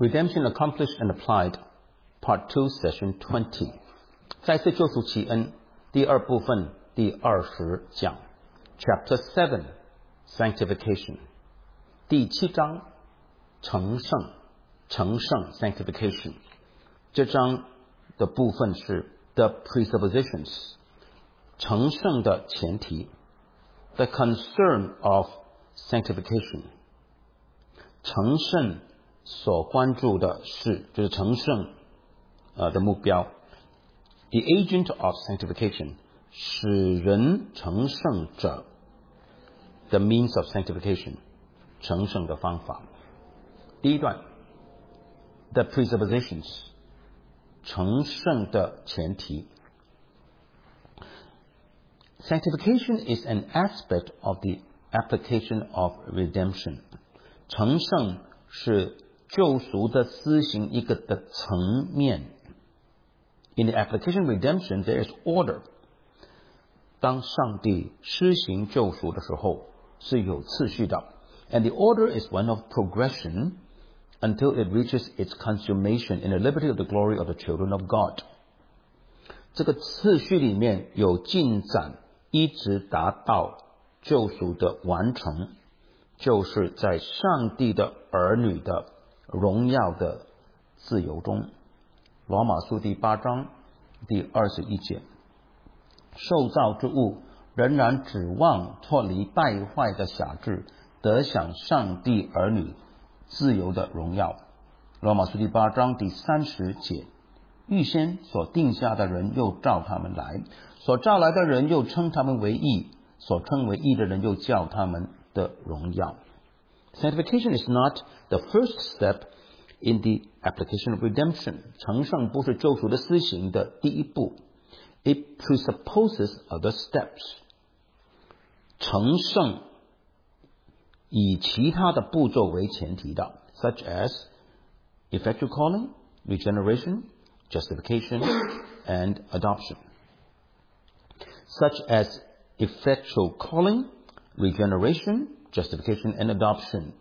Redemption Accomplished and Applied, Part 2, Session 20. 再次救赎其恩，第二部分，第20讲。Chapter 7, Sanctification. 第7章，成圣 Sanctification. 这章的部分是 The presuppositions, 成圣的前提 The concern of sanctification. 成圣所关注的事，就是成圣的目标。The agent of sanctification, 使人成圣者 The means of sanctification, 成圣的方法。第一段 The presuppositions, 成圣的前提。Sanctification is an aspect of the application of redemption. 成圣是救赎的施行一个的层面。In the application of redemption, there is order. 当上帝施行救赎的时候，是有次序的。And the order is one of progression until it reaches its consummation in the liberty of the glory of the children of God. 这个次序里面有进展，一直达到救赎的完成，就是在上帝的儿女的荣耀的自由中。罗马书第8章第21节，受造之物仍然指望脱离败坏的辖制，得享上帝儿女自由的荣耀。罗马书第8章第30节，预先所定下的人又召他们来，所召来的人又称他们为义，所称为义的人又叫他们的荣耀。Sanctification is not the first step in the application of redemption. 成圣不是救赎的施行的第一步。It presupposes other steps. 成圣以其他的步骤为前提的 such as effectual calling, regeneration, justification, and adoption. Such as effectual calling, regeneration, justification, and adoption.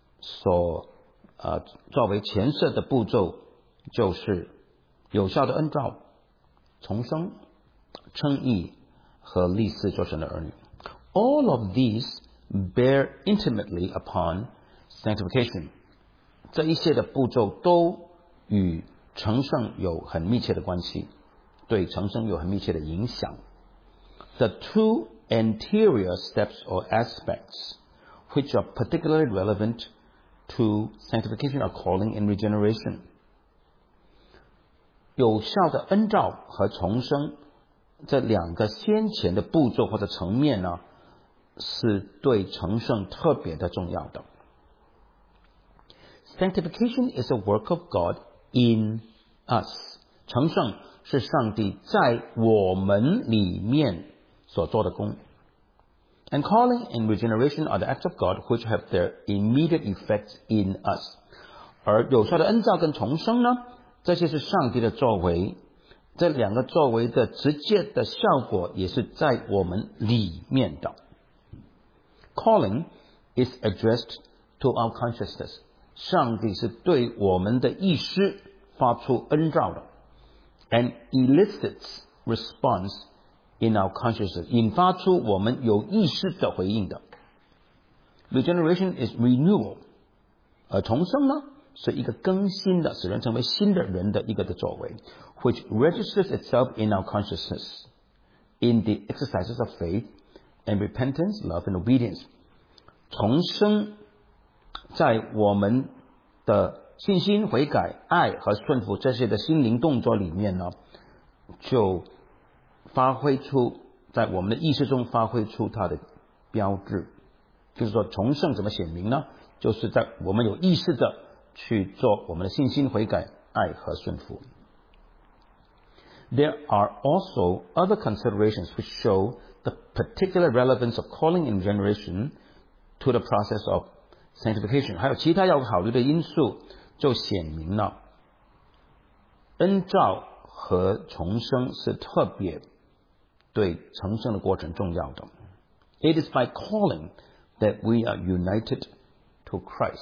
作为前设的步骤，就是有效的恩召、重生、称义和立嗣做神的儿女。All of these bear intimately upon sanctification. 这一切的步骤都与成圣有很密切的关系，对成圣有很密切的影响。The two anterior steps or aspects which are particularly relevant to sanctification are calling and regeneration. 有效的恩召和重生这两个先前的步骤或者层面呢，是对成圣特别的重要的。Sanctification is a work of God in us. 成圣是上帝在我们里面所做的工。And calling and regeneration are the acts of God which have their immediate effects in us. 而有效的恩召跟重生呢，这些是上帝的作为，这两个作为的直接的效果也是在我们里面的。Calling is addressed to our consciousness. 上帝是对我们的意识发出恩召的。And elicits response in our consciousness, 引发出我们有意识的回应的。Regeneration is renewal. 而重生呢，是一个更新的，使人成为新的人的一个的作为 which registers itself in our consciousness, in the exercises of faith and repentance, love and obedience. 重生在我们的信心、悔改、爱和顺服这些的心灵动作里面呢，就发挥出在我们的意识中发挥出它的标志。就是说重生怎么显明呢？就是在我们有意识的去做我们的信心、悔改、爱和顺服。There are also other considerations which show the particular relevance of calling and regeneration to the process of sanctification. 还有其他要考虑的因素，就显明了恩召和重生是特别对成圣的过程重要的。It is by calling that we are united to Christ.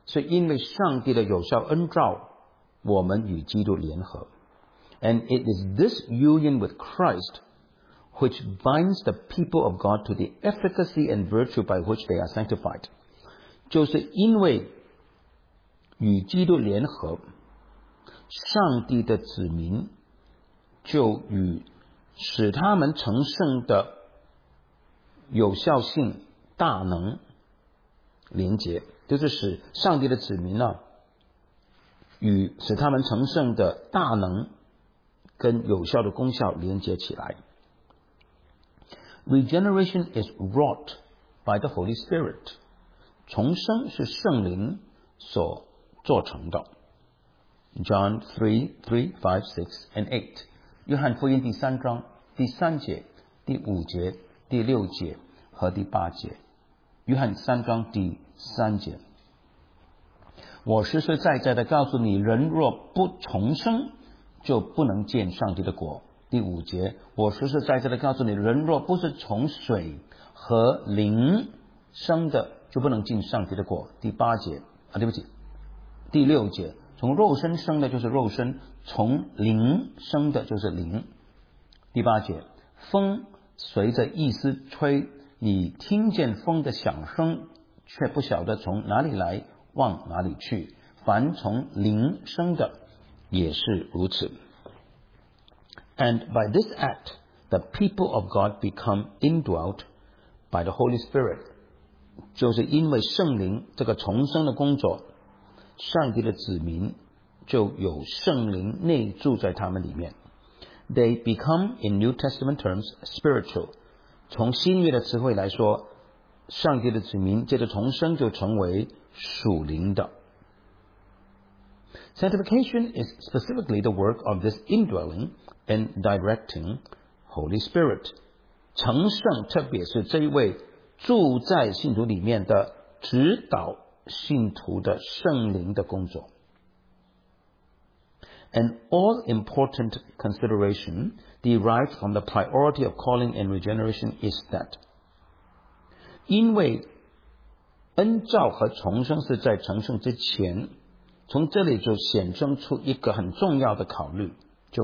是因为上帝的有效恩召，我们与基督联合。And it is this union with Christ which binds the people of God to the efficacy and virtue by which they are sanctified. 就是因为与基督联合，上帝的子民就与使他们成圣的有效性、大能连结，就是使上帝的子民与使他们成圣的大能跟有效的功效连接起来。Regeneration is wrought by the Holy Spirit. 重生是圣灵所做成的。John 3, 5, 6, and 8. 约翰福音第3章第3节、第5节、第6节和第8节。约翰3章第3节。我实实在在的告诉你，人若不重生，就不能见上帝的国。第5节，我实实在在的告诉你，人若不是从水和灵生的，就不能进上帝的国。第8节对不起，第6节，从肉身生的就是肉身，从灵生的就是灵。第8节，风随着意思吹，你听见风的响声，却不晓得从哪里来，往哪里去。凡从灵生的也是如此。And by this act, the people of God become indwelt by the Holy Spirit. 就是因为圣灵这个重生的工作，上帝的子民就有圣灵内住在他们里面。They become, in New Testament terms, spiritual. 从新约的词汇来说，上帝的子民借着重生就成为属灵的。Sanctification is specifically the work of this indwelling and directing Holy Spirit. 成圣特别是这一位住在信徒里面的指导信徒的圣灵的工作。An all-important consideration derived from the priority of calling and regeneration is that 因为恩召和重生是在成圣之前，从这里就显生出一个很重要的考虑，就是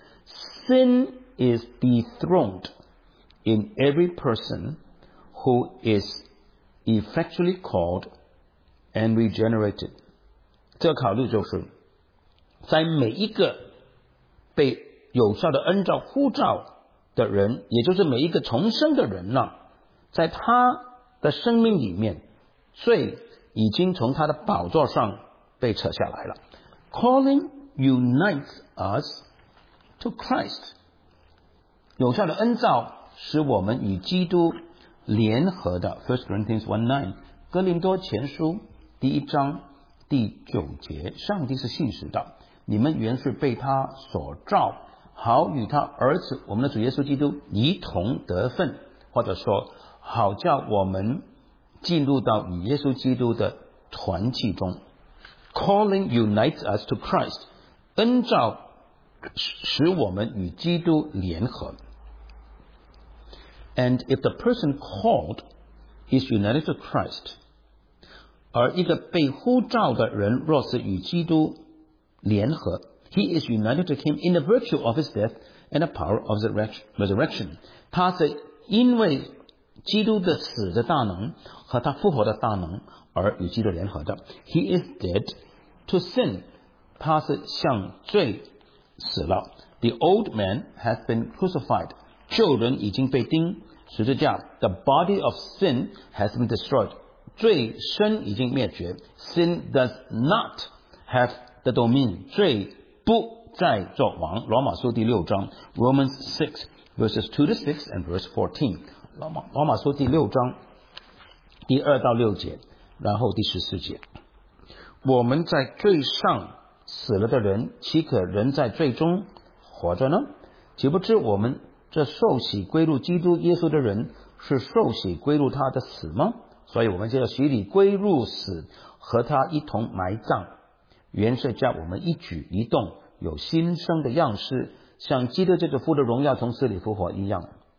Sin is dethroned in every person who is effectually called and regenerated. 这个考虑就是在每一个被有效的恩召呼召的人，也就是每一个重生的人在他的生命里面，罪已经从他的宝座上被扯下来了。Calling unites us to Christ. 有效的恩召使我们与基督联合的。1 Corinthians 1:9 哥林多前书第1章第9节，上帝是信实的，你们原是被他所召，好与他儿子我们的主耶稣基督一同得分，或者说好叫我们进入到与耶稣基督的团契中。Calling unites us to Christ. 恩召使我们与基督联合。And if the person called is united to Christ, 而一个被呼召的人若是与基督联合， he is united to him in the virtue of his death and the power of the resurrection. 他是因为基督的死的大能和他复活的大能而与基督联合的。 He is dead to sin. 他是向罪死了。 The old man has been crucified. 旧人已经被钉十字架。 The body of sin has been destroyed. 罪身已经灭绝。 Sin does not have the dominion. 罪不再作王。罗马书第6章 Romans 6 verses 2 to 6 and verse 14。罗马书第6章第2到6节，然后第14节。我们在罪上死了的人，岂可仍在罪中活着呢？岂不知我们这受洗归入基督耶稣的人，是受洗归入他的死吗？所以我们就要洗礼归入死，和他一同埋葬，原是叫我们一举一动有新生的样式，像基督这个父的荣耀从死里复活一样。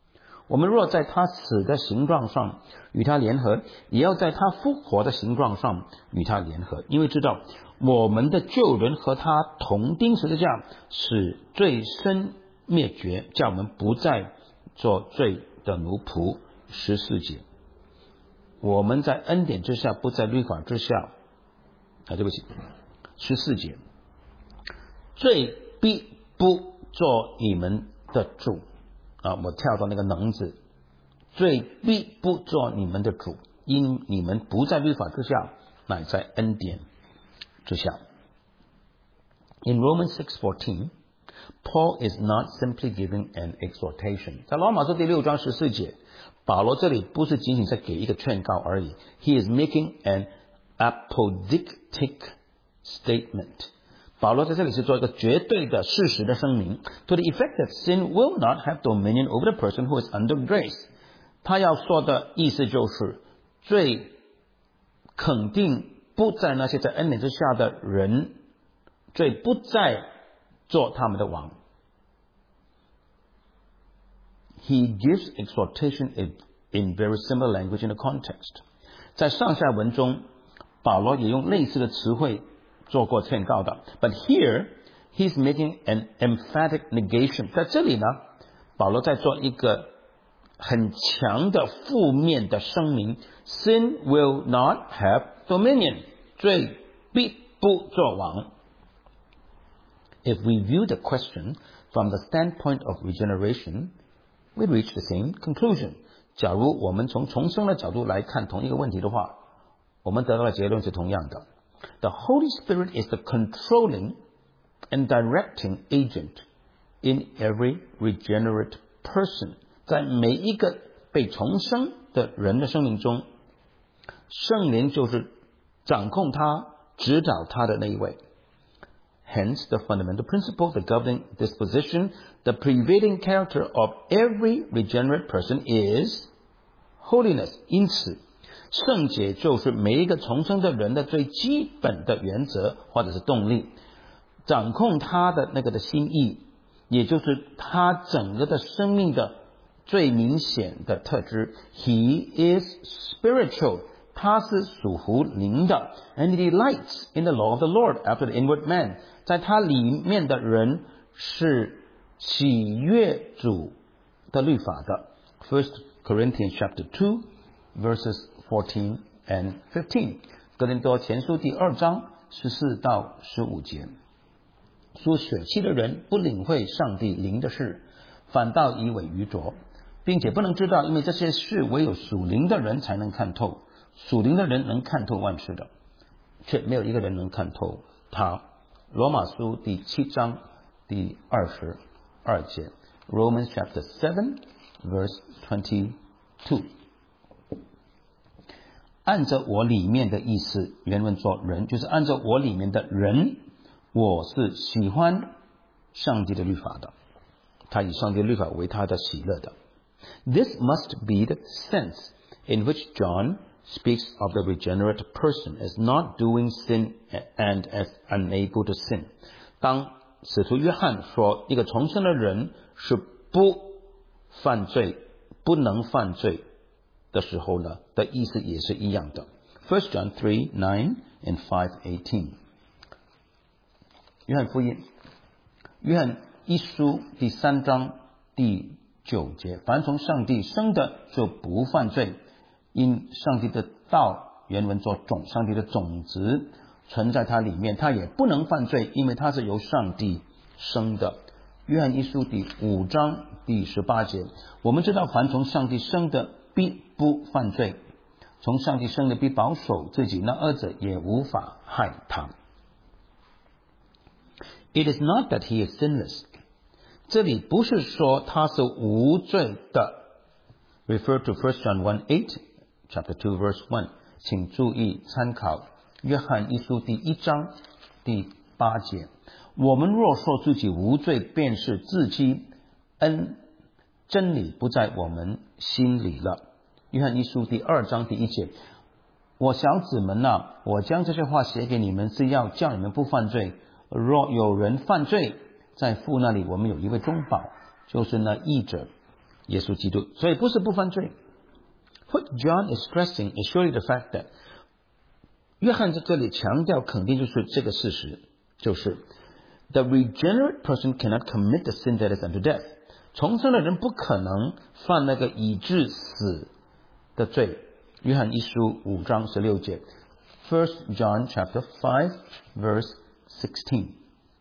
我们若在他死的形状上与他联合，也要在他复活的形状上与他联合，因为知道我们的旧人和他同钉十字架，使罪身灭绝，叫我们不再做罪的奴仆。14节，我们在恩典之下，不在律法之下。对不起，14节，罪必不做你们的主。我跳到那个能字，罪必不做你们的主，因你们不在律法之下，乃在恩典之下。In Romans 6:14, Paul is not simply giving an exhortation. 在罗马书第6章14节，保罗这里不是仅仅在给一个劝告而已， He is making an apodictic statement. 保罗在这里是做一个绝对的事实的声明 To the effect that sin will not have dominion over the person who is under grace. 他要说的意思就是罪肯定不在那些在恩典之下的人，罪不再做他们的王。 He gives exhortation in very similar language in the context. 在上下文中保罗也用类似的词汇做过劝告的。But here, he's making an emphatic negation. 在这里呢，保罗在做一个很强的负面的声明。Sin will not have dominion. 罪必不作王。If we view the question from the standpoint of regeneration, we reach the same conclusion. 假如我们从重生的角度来看同一个问题的话，我们得到的结论是同样的。The Holy Spirit is the controlling and directing agent in every regenerate person. 在每一个被重生的人的生命中，圣灵就是掌控他、指导他的那一位。Hence, the fundamental principle, the governing disposition, the prevailing character of every regenerate person is holiness. 因此圣洁就是每一个重生的人的最基本的原则或者是动力，掌控他的那个的心意，也就是他整个的生命的最明显的特质。He is spiritual. 他是属乎灵的。And he delights in the law of the Lord after the inward man. 在他里面的人是喜悦主的律法的。1 Corinthians chapter 2 verses 14 and 15. 哥林多前书第2章14到15节。属血气的人不领会上帝灵的事，反倒以为愚拙，并且不能知道，因为这些事唯有属灵的人才能看透。属灵的人能看透万事的，却没有一个人能看透他。罗马书第7章第22节。Romans chapter 7 verse 22. 按着我里面的意思，原文做人，就是按照我里面的人，我是喜欢上帝的律法的，他以上帝的律法为他的喜乐的。This must be the sense in which John speaks of the regenerate person as not doing sin and as unable to sin. 当使徒约翰说一个重生的人是不犯罪、不能犯罪的时候呢，的意思也是一样的。1 John 3:9 and 5:18. 约翰福音，约翰一书第3章第9节，凡从上帝生的就不犯罪，因上帝的道，原文作种，上帝的种子存在他里面，他也不能犯罪，因为他是由上帝生的。约翰一书第5章第18节，我们知道凡从上帝生的必不犯罪，从上帝生的必保守自己，那二者也无法害他。It is not that he is sinless. 这里不是说他是无罪的。Refer to 1 John 1:8, chapter 2 verse 1. 请注意参考约翰一书第1章第8节。我们若说自己无罪，便是自欺，真理不在我们心里了。约翰一书第2章第1节。我小子们啊，我将这些话写给你们，是要叫你们不犯罪。若有人犯罪，在父那里我们有一位中保，就是那义者耶稣基督，所以不是不犯罪。What John is stressing is surely the fact that 约翰在这里强调肯定就是这个事实，就是 the regenerate person cannot commit the sin that is unto death。重生的人不可能犯那个以致死的罪。约翰一书5章16节 1 John chapter 5 verse 16。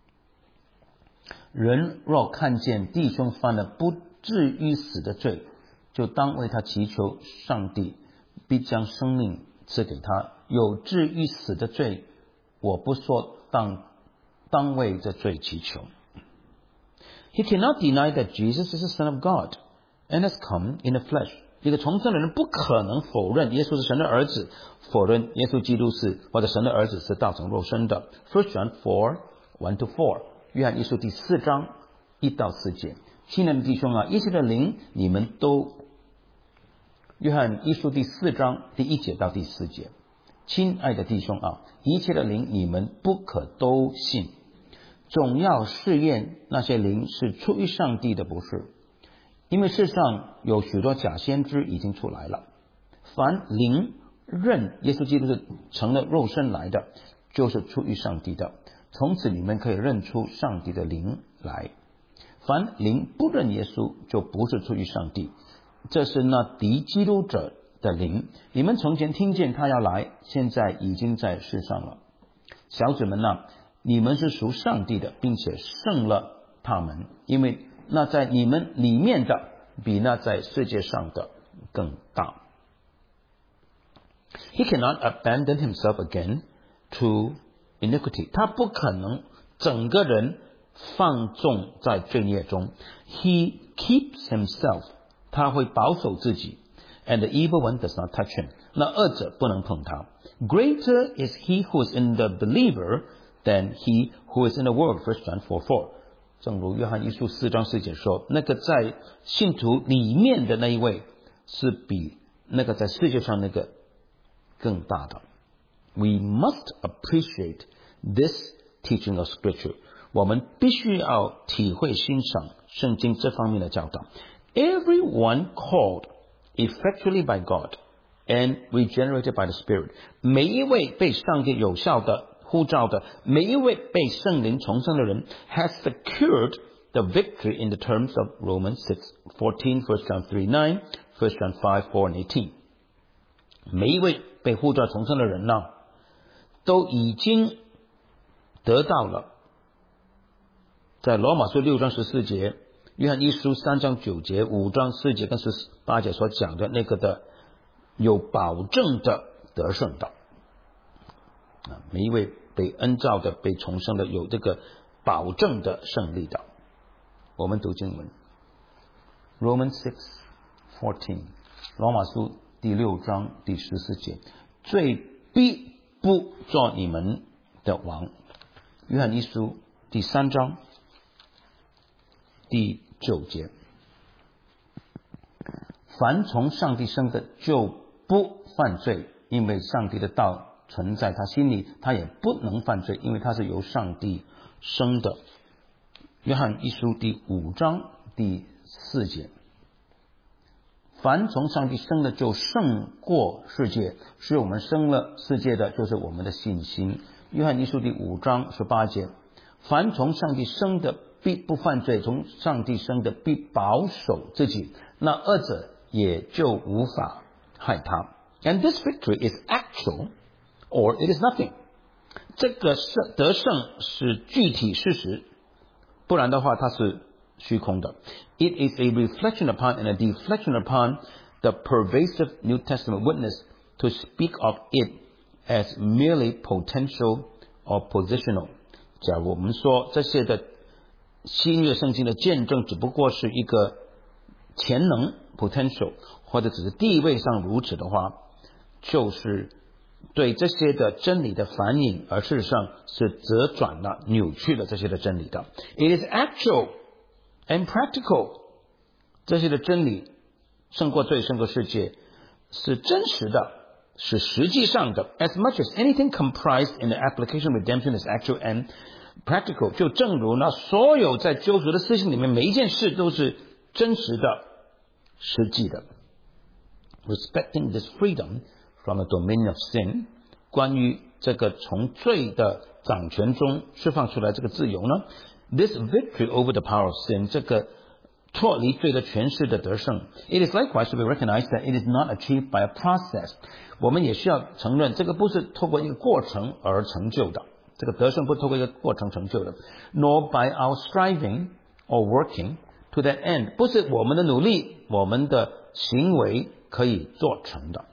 人若看见弟兄犯了不至于死的罪，就当为他祈求，上帝必将生命赐给他。有至于死的罪，我不说当为这罪祈求。He cannot deny that Jesus is the Son of God and has come in the flesh。一个重生的人不可能否认耶稣是神的儿子，否认耶稣基督是或者神的儿子是道成肉身的。1 John 4 1-4， 约翰一书第4章1到4节。亲爱的弟兄啊，一切的灵你们都，约翰一书第4章第1节到第4节。亲爱的弟兄啊，一切的灵你们不可都信，总要试验那些灵是出于上帝的，不是。因为世上有许多假先知已经出来了。凡灵认耶稣基督是成了肉身来的，就是出于上帝的。从此你们可以认出上帝的灵来。凡灵不认耶稣，就不是出于上帝。这是那敌基督者的灵。你们从前听见他要来，现在已经在世上了。小子们啊，你们是属上帝的，并且胜了他们，因为那在你们里面的比那在世界上的更大。He cannot abandon himself again to iniquity。 他不可能整个人放纵在罪孽中。He keeps himself， 他会保守自己。And the evil one does not touch him， 那恶者不能碰他。Greater is he who is in the believer than he who is in the world。 1 John 4:4。正如约翰一书4章4节说，那个在信徒里面的那一位是比那个在世界上那个更大的。We must appreciate this teaching of Scripture。 我们必须要体会欣赏圣经这方面的教导。Everyone called effectually by God and regenerated by the Spirit， 每一位被上帝有效的呼召的，每一位被圣灵重生的人 has secured the victory in the terms of Romans 6:14, 1 John 3:9, 1 John 5:4 and 18。 每一位被呼召重生的人呢，都已经得到了在罗马书6章14节，约翰一书3章9节，5章4节跟18节所讲的那个的有保证的得胜的。每一位被恩召的被重生的有这个保证的胜利的。我们读经文 Romans 6:14， 罗马书第6章第14节，罪必不做你们的王。约翰一书第3章第9节，凡从上帝生的就不犯罪，因为上帝的道存在他心里，他也不能犯罪，因为他是由上帝生的。约翰一书第5章第4节，凡从上帝生的就胜过世界，是我们生了世界的就是我们的信心。约翰一书第5章18节，凡从上帝生的必不犯罪，从上帝生的必保守自己，那恶者也就无法害他。And this victory is actual or it is nothing。 这个得胜是具体事实，不然的话它是虚空的。It is a reflection upon and a deflection upon the pervasive New Testament witness to speak of it as merely potential or positional。 假如我们说这些的新约圣经的见证只不过是一个潜能 potential， 或者只是地位上如此的话，就是对这些的真理的反映，而事实上是折转了扭曲了这些的真理的。 It is actual and practical， 这些的真理胜过罪胜过世界，是真实的，是实际上的。 As much as anything comprised in the application of redemption is actual and practical， 就正如那所有在救赎的事情里面每一件事都是真实的， 实际的。Respecting this freedom from the dominion of sin， 关于这个从罪的掌权中释放出来这个自由呢， This victory over the power of sin， 这个脱离罪的权势的得胜， It is likewise to be recognized that it is not achieved by a process。 我们也需要承认，这个不是透过一个过程而成就的，这个得胜不是透过一个过程成就的。 Nor by our striving or working to that end， 不是我们的努力，我们的行为可以做成的。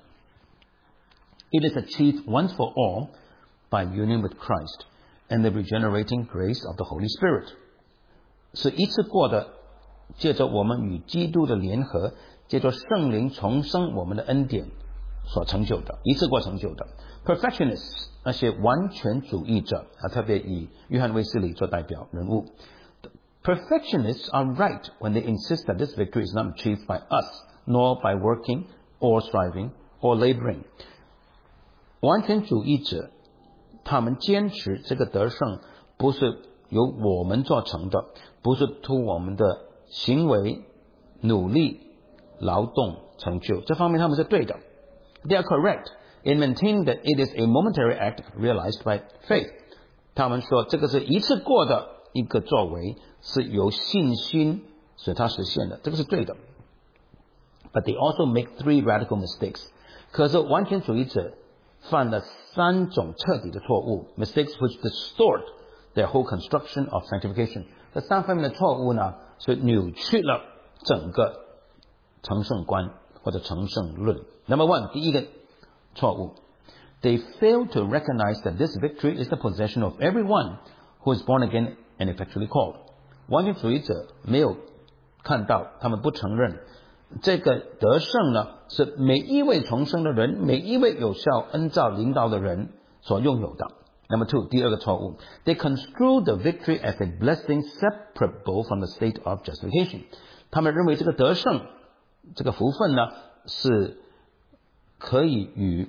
It is achieved once for all by union with Christ and the regenerating grace of the Holy Spirit， 是一次过的，借着我们与基督的联合，借着圣灵重生我们的恩典所成就的，一次过成就的。 Perfectionists， 那些完全主义者，特别以约翰卫斯理做代表人物。 Perfectionists are right when they insist that this victory is not achieved by us, nor by working or striving or laboring。 完全主义者他们坚持这个得胜不是由我们做成的，不是通过我们的行为、努力、劳动成就，这方面他们是对的。 They are correct in maintaining that it is a momentary act realized by faith。 他们说这个是一次过的一个作为，是由信心使它实现的，这个是对的。 But they also make 3 radical mistakes。 可是完全主义者犯了3种彻底的错误， mistakes which distort their whole construction of sanctification。 这3方面的错误呢，是扭曲了整个成圣观或者成圣论。 Number 1， 第一个错误， They fail to recognize that this victory is the possession of everyone who is born again and effectually called。 完全主义者没有看到，他们不承认这个得胜呢，是每一位重生的人，每一位有效恩召领导的人所拥有的。 Number 2， 第二个错误， They construe the victory as a blessing separable from the state of justification。 他们认为这个得胜，这个福分呢，是可以与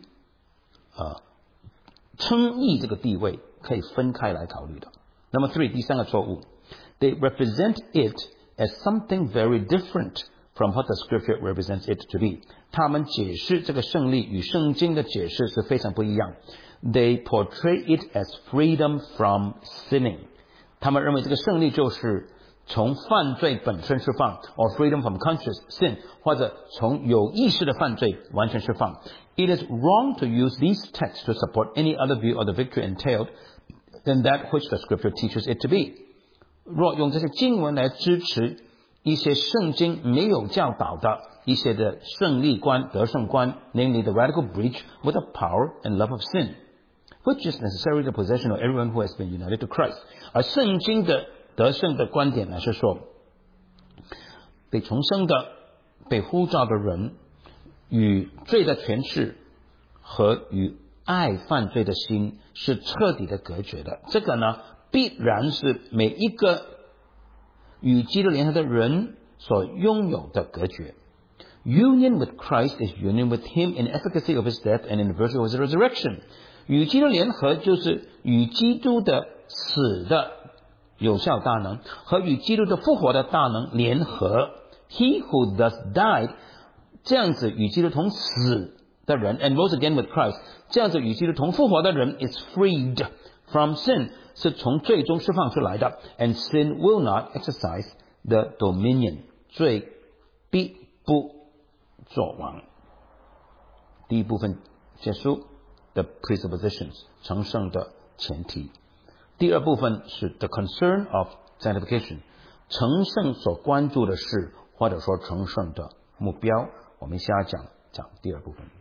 称义这个地位可以分开来考虑的。 Number 3， 第三个错误， They represent it as something very different from what the scripture represents it to be。 他们解释这个胜利与圣经的解释是非常不一样。 They portray it as freedom from sinning。 他们认为这个胜利就是从犯罪本身释放 or freedom from conscious sin， 或者从有意识的犯罪完全释放。 It is wrong to use these texts to support any other view of the victory entailed than that which the scripture teaches it to be。 若用这些经文来支持一些圣经没有教导的一些的胜利观、得胜观， namely the radical breach with the power and love of sin, which is necessarily the possession of everyone who has been united to Christ。 而圣经的得胜的观点呢，是说被重生的、被呼召的人与罪的权势和与爱犯罪的心是彻底的隔绝的。这个呢，必然是每一个与基督联合的人所拥有的隔绝。 Union with Christ is union with Him in efficacy of His death and in the virtue of His resurrection。 与基督联合就是与基督的死的有效大能和与基督的复活的大能联合。 He who thus died， 这样子与基督同死的人 and rose again with Christ， 这样子与基督同复活的人 is freed from sin， 是从罪中释放出来的。 And sin will not exercise the dominion， 罪必不作王。第一部分结束 the presuppositions， 成圣的前提。第二部分是 the concern of sanctification， 成圣所关注的事，或者说成圣的目标。我们下讲第二部分。